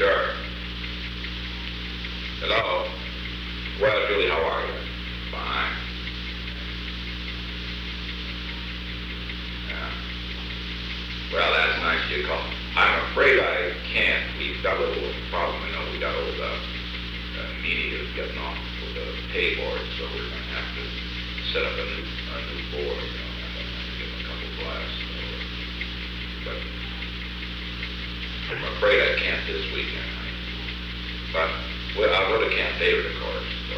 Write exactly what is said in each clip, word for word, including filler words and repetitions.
Sure. Hello? Well, Julie, how are you? Fine. Yeah. Well, that's nice you called. I'm afraid I can't. We've got a little problem. You know, we got old uh, uh, Meany is getting off with the pay board, so we're going to have to set up a new, a new board. You know, I'm going to have to give him a couple blasts. So, but I'm afraid I can't this weekend. But well, I'll go to Camp David, of course. So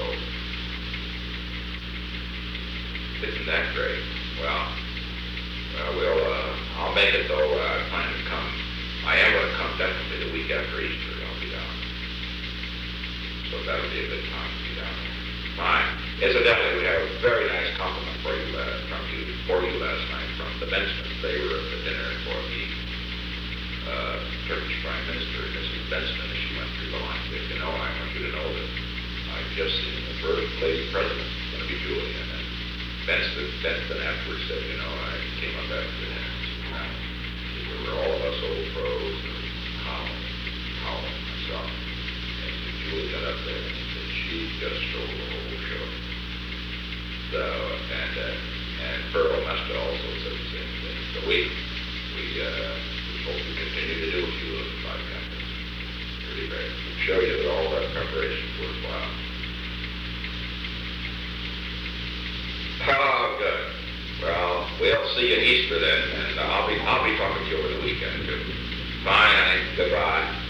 isn't that great? Well, well, we'll. Uh, I'll make it though. Uh, I plan to come. I am going to come definitely the week after Easter. I'll be down. So that'll be a good time to be down there. Fine. Incidentally, we have a very nice compliment for you uh, from you for you last night from the Bensmans. They were at the dinner for the uh, Turkish Prime Minister, Missus Bensman, as she went through the line. If you know, I want you to know that I've just seen the first lady president is going to be Julie, and then Bensman, Bensman afterwards said, you know, I came up after the dinner. We were all of us old pros, and Colin, Colin, myself, and Julie got up there and said she just stole the whole show. So, and uh, and Pearl must have also said the same thing. So we we uh, we hope to continue to do a few of the five companies. Pretty great. Show you that all that preparation is worthwhile. Oh, good. Well, we'll see you at Easter then, and I'll be I'll be talking to you over the weekend too. Fine, honey. Goodbye.